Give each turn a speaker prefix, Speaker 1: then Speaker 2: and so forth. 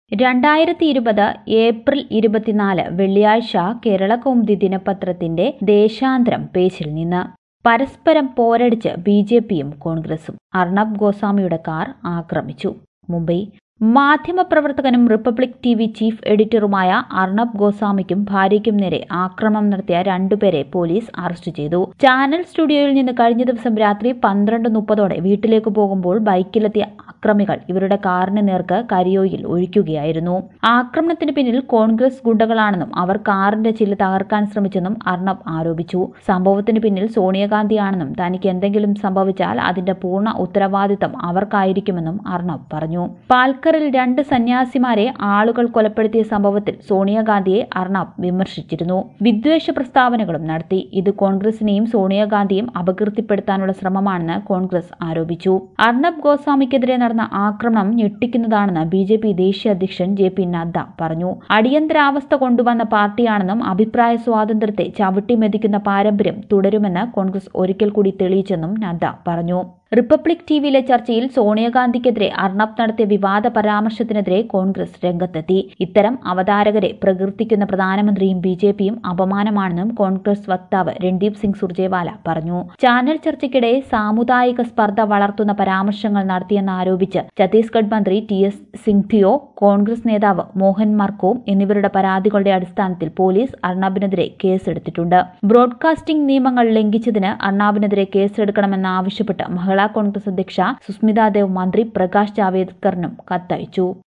Speaker 1: 2020 April 24 വെള്ളിയാഴ്ച കേരളകൗമുദി ദിനപത്രത്തിന്റെ ദേശാന്തരം പേജിൽ നിന്ന് പരസ്പരം പോരടിച്ച് ബിജെപിയും കോൺഗ്രസും. അർണബ് ഗോസ്വാമിയുടെ കാർ ആക്രമിച്ചു. മുംബൈ. മാധ്യമപ്രവർത്തകനും റിപ്പബ്ലിക് ടിവി ചീഫ് എഡിറ്ററുമായ അർണബ് ഗോസ്വാമിക്കും ഭാര്യയ്ക്കും നേരെ ആക്രമണം നടത്തിയ രണ്ടുപേരെ പോലീസ് അറസ്റ്റ് ചെയ്തു. ചാനൽ സ്റ്റുഡിയോയിൽ നിന്ന് കഴിഞ്ഞ ദിവസം രാത്രി 12:30 വീട്ടിലേക്ക് പോകുമ്പോൾ ബൈക്കിലെത്തിയ അക്രമികൾ ഇവരുടെ കാറിന് നേർക്ക് കരിയോയിൽ ഒഴിക്കുകയായിരുന്നു. ആക്രമണത്തിന് പിന്നിൽ കോൺഗ്രസ് ഗുണ്ടകളാണെന്നും അവർ കാറിന്റെ ചില്ല് തകർക്കാൻ ശ്രമിച്ചെന്നും അർണബ് ആരോപിച്ചു. സംഭവത്തിന് പിന്നിൽ സോണിയാഗാന്ധിയാണെന്നും തനിക്ക് എന്തെങ്കിലും സംഭവിച്ചാൽ അതിന്റെ പൂർണ്ണ ഉത്തരവാദിത്തം അവർക്കായിരിക്കുമെന്നും അർണബ് പറഞ്ഞു. പാൽക്കറിൽ 2 സന്യാസിമാരെ ആളുകൾ കൊലപ്പെടുത്തിയ സംഭവത്തിൽ സോണിയാഗാന്ധിയെ അർണബ് വിമർശിച്ചിരുന്നു. വിദ്വേഷ പ്രസ്താവനകളും നടത്തി. ഇത് കോൺഗ്രസിനെയും സോണിയാഗാന്ധിയും അപകീർത്തിപ്പെടുത്താനുള്ള ശ്രമമാണെന്ന് കോൺഗ്രസ് ആരോപിച്ചു. അർണബ് ഗോസ്വാമിക്കെതിരെ നടന്ന ആക്രമണം ഞെട്ടിക്കുന്നതാണെന്ന് ബിജെപി ദേശീയ അധ്യക്ഷൻ JP നദ്ദ പറഞ്ഞു. അടിയന്തരാവസ്ഥ കൊണ്ടുവന്ന പാർട്ടിയാണെന്നും അഭിപ്രായ സ്വാതന്ത്ര്യത്തെ ചവിട്ടിമെതിക്കുന്ന പാരമ്പര്യം തുടരുമെന്ന് കോൺഗ്രസ് ഒരിക്കൽ കൂടി തെളിയിച്ചെന്നും നദ്ദ പറഞ്ഞു. റിപ്പബ്ലിക് ടിവിയിലെ ചർച്ചയിൽ സോണിയാഗാന്ധിക്കെതിരെ അർണബ് നടത്തിയ വിവാദ പരാമർശത്തിനെതിരെ കോൺഗ്രസ് രംഗത്തെത്തി. ഇത്തരം അവതാരകരെ പ്രകീർത്തിക്കുന്ന പ്രധാനമന്ത്രിയും ബിജെപിയും അപമാനമാണെന്നും കോൺഗ്രസ് വക്താവ് രൺദീപ് സിംഗ് സുർജേവാല പറഞ്ഞു. ചാനൽ ചർച്ചയ്ക്കിടെ സാമുദായിക സ്പർദ്ധ വളർത്തുന്ന പരാമർശങ്ങൾ നടത്തിയെന്നാരോപിച്ച് ഛത്തീസ്ഗഡ് മന്ത്രി TS സിംഗ്ധിയോ, കോൺഗ്രസ് നേതാവ് മോഹൻ മർക്കോം എന്നിവരുടെ പരാതികളുടെ അടിസ്ഥാനത്തിൽ പോലീസ് അർണബിനെതിരെ കേസെടുത്തിട്ടുണ്ട്. ബ്രോഡ്കാസ്റ്റിംഗ് നിയമങ്ങൾ ലംഘിച്ചതിന് അർണബിനെതിരെ കേസെടുക്കണമെന്നാവശ്യപ്പെട്ട് മഹിളാ കോൺഗ്രസ് അധ്യക്ഷ സുസ്മിതാ ദേവ് മന്ത്രി പ്രകാശ് ജാവേദ്കറിനും കത്തയച്ചു.